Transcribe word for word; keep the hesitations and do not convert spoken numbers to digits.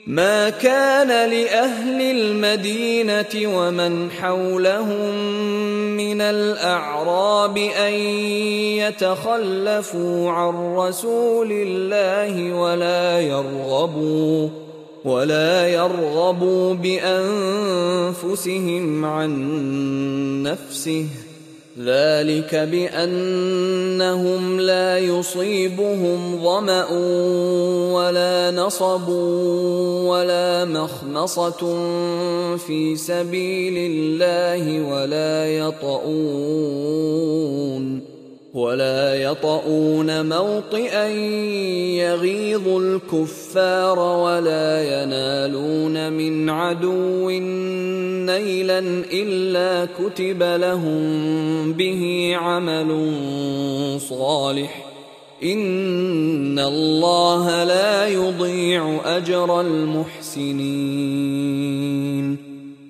ما كان لأهل المدينة ومن حولهم من الأعراب أن يتخلفوا عن رسول الله ولا يرغبوا ولا يرغبوا بأنفسهم عن نفسه، ذلك بأنهم لا يصيبهم ظمأ ولا نصب ولا مخمصة في سبيل الله ولا يطؤون ولا يطؤون موطئا يغيظ الكفار ولا ينالون من عدو نيلا إلا كتب لهم به عمل صالح، إن الله لا يضيع أجر المحسنين.